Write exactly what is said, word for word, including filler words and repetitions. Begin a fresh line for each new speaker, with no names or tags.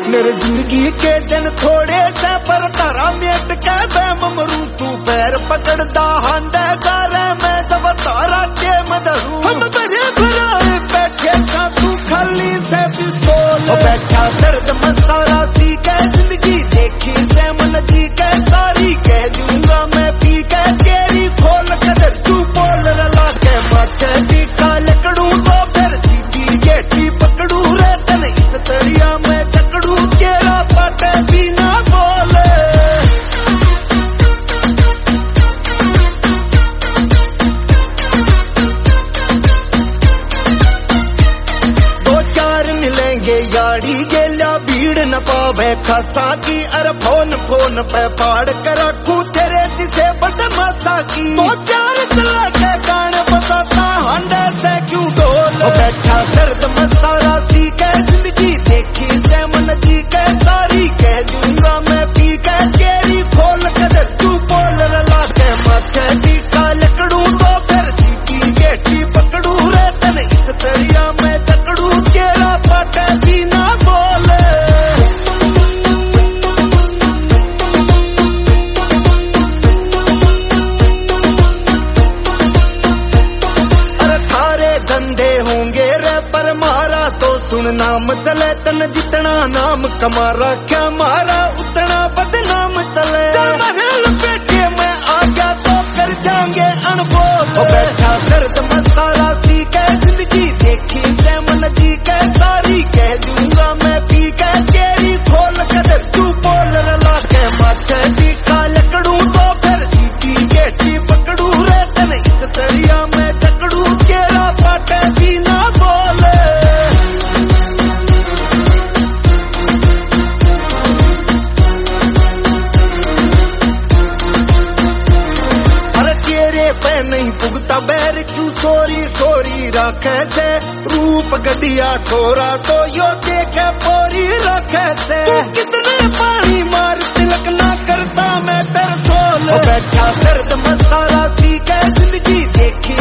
मेरे जिंदगी के दिन थोड़े से पर तारा मेट के बैम मरू तू पैर पकड़दा हांडे गारे मैं जब तारा के मदरू हम बड़े भराए बैठे का तू खाली से पिस्तौल बैठा दर्द मसारा सी के जिंदगी देखी से मन जी के सारी कह दूंगा मैं पी के तेरी खोल कदर तू बोल रला के माथे टीका लकड़ू तो फिर सीधी गेठी पकड़ू रे तन इस तरिया में चकड़ू तेरा पाटे बिना बोले दो चार मिलेंगे यारी गेला भीड़ न पावे खासा की अरे फोन फोन पे फाड़ कर रखू तेरे जिसे बदमाशा की दो चार चला के गाने बताता हांडे से क्यों डोल बैठा दर्द मसारा सी के जिंदगी देखी से मन जी के सारी कह दूंगा मैं पी के तेरी खोल कदर तू बोल रला के माथे टीका लकड़ू तो फिर सीधी गेठी पकड़ू रे तन इस तरिया में चकड़ू तेरा पाटे बिना बोले होंगे रे पर मारा तो सुन नाम चले तन जितना नाम कमा रखा मारा उतना बदनाम चले महल बैठे मैं आ गया तो कर जाएंगे अनबोल बैठा दर्द मसारा सी के जिंदगी देखी से मन जी के सारी कह दूंगा मैं पी के तेरी खोल कदर तू बोल रला के माथे टीका लकड़ू तो फिर सीधी गेठी पकड़ू रे तन इस तरिया में चकड़ू तेरा पाटे बिना बोले अरे तेरे पे नहीं पुगता बैर क्यों सोरी सोरी रखे से रूप गडिया छोरा तो यो देखे पोरी रखे से तू कितने पानी मार तिलक ना करता मैं तेरे सोल बैठा दर्द मसारा सी के जिंदगी देखी